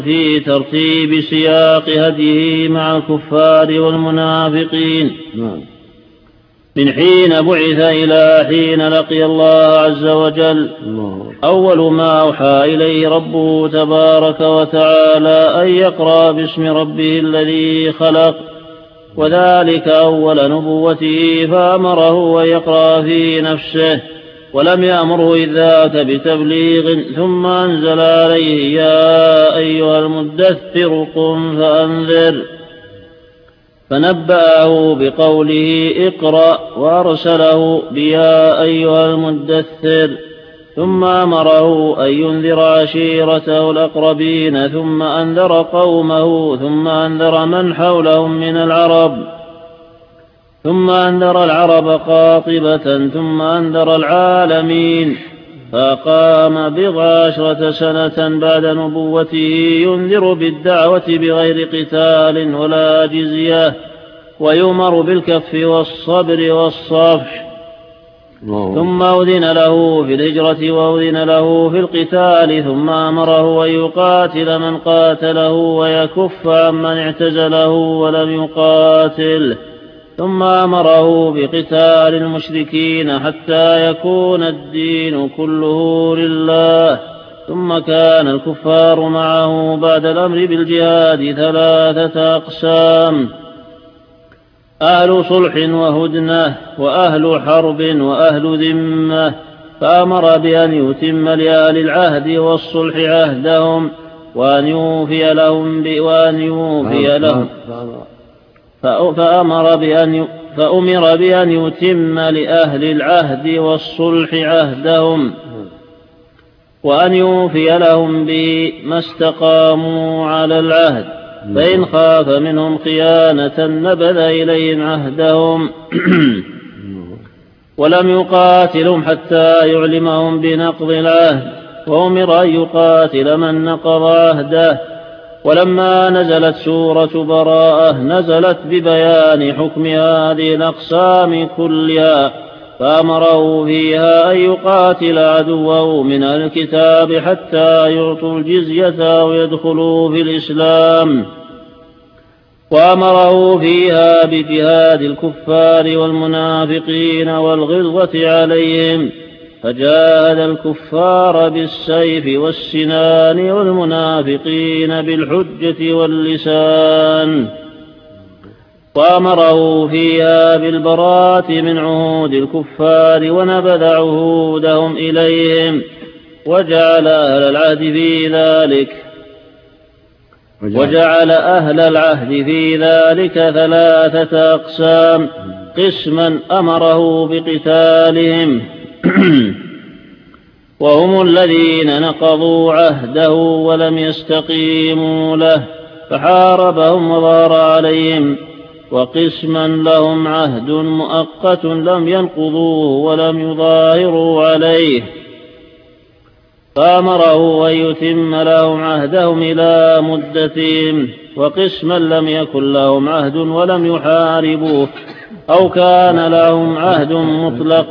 في ترتيب سياق هديه مع الكفار والمنافقين من حين بعث إلى حين لقي الله عز وجل. أول ما أوحى إليه ربه تبارك وتعالى أن يقرأ باسم ربه الذي خلق، وذلك أول نبوته، فأمره أن يقرأ في نفسه ولم يأمره إذ ذاك بتبليغ، ثم أنزل عليه يا أيها المدثر قم فأنذر، فنبأه بقوله اقرأ، وأرسله بيا أيها المدثر، ثم أمره أن ينذر عشيرته الأقربين، ثم أنذر قومه، ثم أنذر من حولهم من العرب، ثم أنذر العرب قاطبة، ثم أنذر العالمين، فقام 14 سنة بعد نبوته ينذر بالدعوة بغير قتال ولا جزية، ويؤمر بالكف والصبر والصفح. ثم أذن له في الهجرة وأذن له في القتال، ثم أمره أن يقاتل من قاتله ويكف عمن اعتزله ولم يقاتله، ثم أمره بقتال المشركين حتى يكون الدين كله لله. ثم كان الكفار معه بعد الأمر بالجهاد 3 أقسام: أهل صلح وهدنة، وأهل حرب، وأهل ذمة. فأمر بأن يتم لأهل العهد والصلح عهدهم، وأن يوفي لهم فأمر بأن يتم لأهل العهد والصلح عهدهم، وأن يوفي لهم به ما استقاموا على العهد، فإن خاف منهم خيانة نبذ إليهم عهدهم ولم يقاتلهم حتى يعلمهم بنقض العهد، وأمر أن يقاتل من نقض عهده. ولما نزلت سورة براءة نزلت ببيان حكم هذه الأقسام كلها، فأمره فيها أن يقاتل عدوه من أهل الكتاب حتى يعطوا الجزية أو يدخلوا في الإسلام، وأمره فيها بجهاد الكفار والمنافقين والغلظة عليهم، فجاهد الكفار بالسيف والسنان والمنافقين بالحجة واللسان، وأمره فيها بالبراءة من عهود الكفار ونبذ عهودهم إليهم، وجعل أهل العهد في ذلك 3 أقسام: قسما أمره بقتالهم وهم الذين نقضوا عهده ولم يستقيموا له فحاربهم وظهر عليهم، وقسما لهم عهد مؤقت لم ينقضوه ولم يظاهروا عليه، فأمره أن يتم لهم عهدهم إلى مدتهم، وقسما لم يكن لهم عهد ولم يحاربوه أو كان لهم عهد مطلق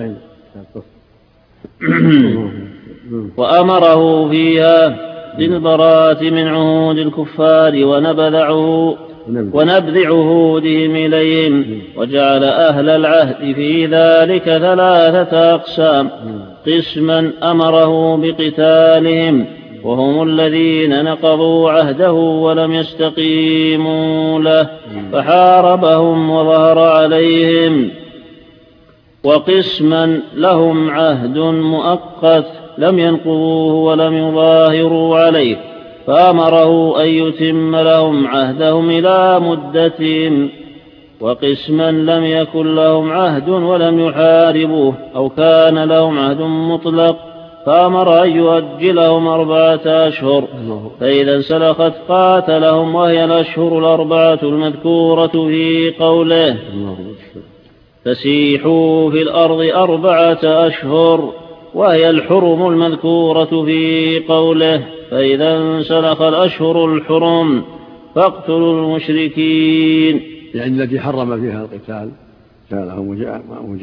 وأمره فيها بالبراءة من عهود الكفار ونبذ عهودهم إليهم، وجعل أهل العهد في ذلك 3 أقسام: قسما أمره بقتالهم وهم الذين نقضوا عهده ولم يستقيموا له فحاربهم وظهر عليهم، وقسما لهم عهد مؤقت لم ينقضوه ولم يظاهروا عليه، فأمره أن يتم لهم عهدهم إلى مدتهم، وقسما لم يكن لهم عهد ولم يحاربوه أو كان لهم عهد مطلق، فأمر أن يؤجلهم 4 أشهر، فإذا انسلخت قاتلهم، وهي الأشهر 4 المذكورة في قوله فسيحوا في الأرض 4 أشهر، وهي الحرم المذكورة في قوله فإذا انسلخ الأشهر الحرم فاقتلوا المشركين، يعني التي حرم فيها القتال جعلهم